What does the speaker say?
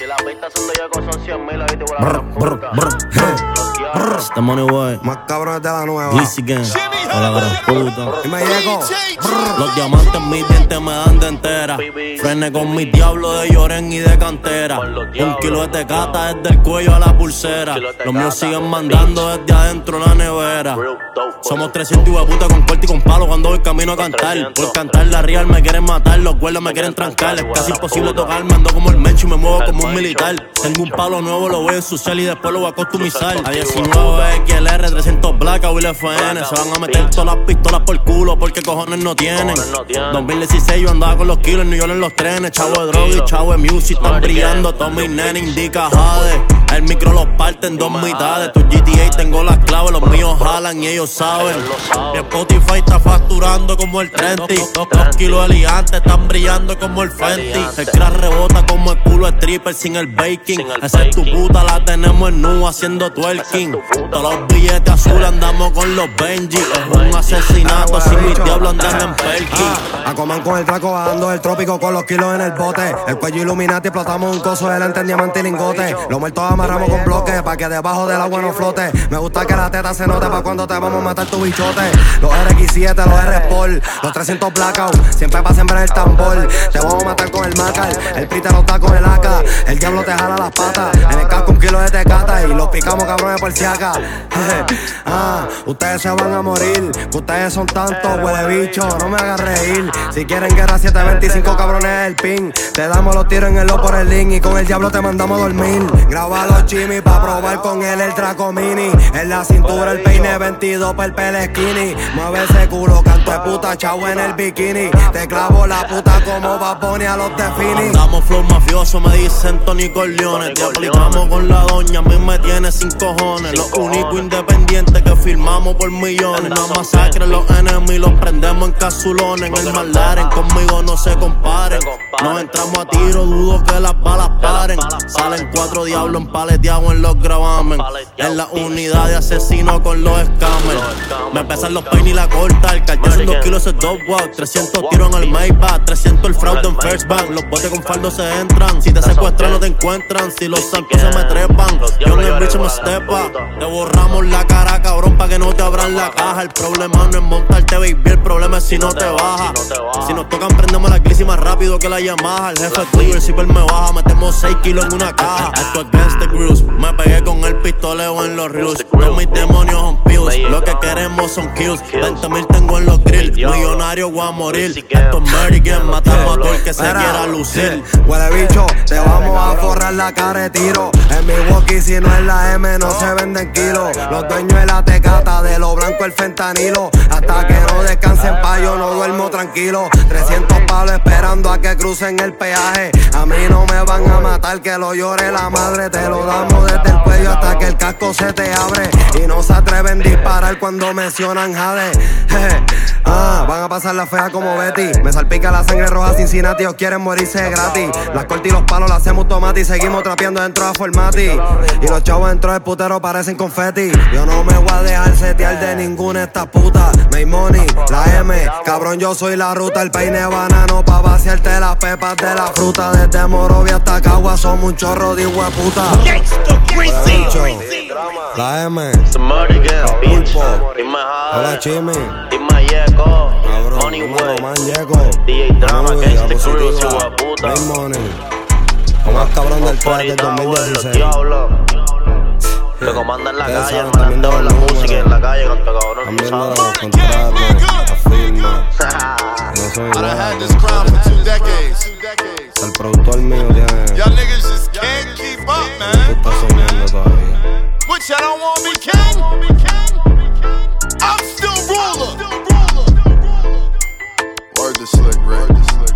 Si las pistas son de Yoco son 100,000, ahí te voy a la Este money boy, más cabrones de la nueva. Glizzy Gang, hola gran puta. Y me llego. Los diamantes en mis dientes me dan de entera. Frené con mis diablos de Lloren y de cantera. 1 kilo de tecata desde el cuello a la pulsera. Los míos siguen mandando desde adentro la nevera. Somos 300 hueputas con corte y con palo cuando voy camino a cantar. Por cantar la real me quieren matar, los guardas me quieren trancar. Es casi imposible tocarme, ando como el Mencho y me muevo como un militar. Tengo un palo nuevo, lo voy a ensuciar y después lo voy a customizar. A 19 XLR, 300 Blackout y FN. Se van a meter todas las pistolas por culo porque cojones no tienen. 2016 yo andaba con los kilos en New York en los trenes. Chavo de droga y chavo de music están brillando. Todos mis nenes indica Jade. El micro los parte en 2 mitades. Tu GTA tengo las claves, los míos jalan y ellos saben. Mi Spotify está facturando como el 30. 2 kilos de ligantes están brillando como el Fenty. El crack rebota como el culo stripper sin el baking. Esa es tu puta, la tenemos en nu haciendo twerking. Todos los billetes azules andamos con los Benji. Es un asesinato, sin mis diablos andan en Perky. A coman con el traco bajando del trópico con los kilos en el bote. El cuello Illuminati explotamos un coso delante en diamante y lingote. Los muertos amarramos con bloques pa' que debajo del agua no flote. Me gusta que la teta se note pa' cuando te vamos a matar tu bichote. Los RX7, los R-Sport, los 300 Blackout, siempre pa' sembrar el tambor. Te vamos a matar con el Macar, el Pri te lo está con el AK. El diablo te jala las patas, en el casco 1 kilo de tecata y los picamos cabrones por si acá. Ustedes se van a morir, ustedes son tantos, huele bicho, no me hagas reír. Si quieren guerra 725 cabrones el pin. Te damos los tiros en el low por el link y con el diablo te mandamos a dormir. Graba los chimis pa' probar con él el Draco Mini. En la cintura el peine 22 pa' el pele skinny. Mueve ese culo, canto de puta, chavo en el bikini. Te clavo la puta como Bad Bunny a los Defini. Andamos flow mafioso, me dicen Tony Corleone. Te aplicamos con la doña, a mí me tiene sin cojones. Los únicos independientes que firmamos por millones. Una masacre, los enemigos los prendemos en cazulones. En el Malaren, conmigo no se comparen. Nos entramos a tiro, dudo que las balas paren. Salen 4 diablos empaleteados en los gravamen. En la unidad de asesino con los scammers. Me pesan los peines y la corta. El cartel son 2 kilos ese dog walk. 300 tiros en el Maybach, 300 el fraude en First Bank. Los botes con faldo se entran. Si te secuestran no te encuentran. Si los zancos se me trepan, yo en el bicho me stepa. Te borramos la cara, cabrón, pa' que no te abran la caja. El problema no es montarte, baby, el problema es si no te baja. Si nos tocan prendemos la crisis más rápido que la Yamaha. El jefe tuyo, el zipper me baja, metemos 6 kilos en una caja. Esto against the cruise, me pegué con el pistoleo en los reels. Todos mis demonios son pills, lo que queremos son kills. 20,000 tengo en los grills, millonario voy a morir. Esto es Mary Game, matamos a todo el que se quiera lucir. Huele bicho, te vamos a forrar la cara de tiro. En mi walkie si no es la M no se venden kilos. Los dueños de la tecata, de lo blanco el fentanilo. Hasta que no descansen pa' yo no duermo tranquilo. 300 palos esperando a que crucen el peaje. A mí no me van a matar, que lo llore la madre. Te lo damos desde el cuello hasta que el casco se te abre. Y no se atreven a disparar cuando mencionan Jade. Van a pasar la fea como Betty. Me salpica la sangre roja Cincinnati, os quieren morirse gratis. Las cortas y los palos las hacemos tomate y seguimos trapeando dentro de Formati. Y los chavos dentro del putero parecen confeti. Yo no me voy a dejar setear de ninguna de estas putas. Make money, la M, cabrón yo soy la ruta. El peine banano pa' vaciarte las pepas de la fruta. Desde Morovia hasta Cagua somos un chorro de hueputa. La M, Pulpo, hola Chimi, cabrón, número man Yeco, DJ Drama, Gangsta Cruise, hueputa. Make money, lo más cabrón del trap del 2016. Que comandan la calle, el manandeo en la música en la calle, canto cabrón. También los contratos, la firma. Yo soy el productor mío tiene. Y'all niggas just can't keep up, man. Tú estás soñando todavía. Which I don't wanna be king. I'm still ruler. Word to Slick Rick.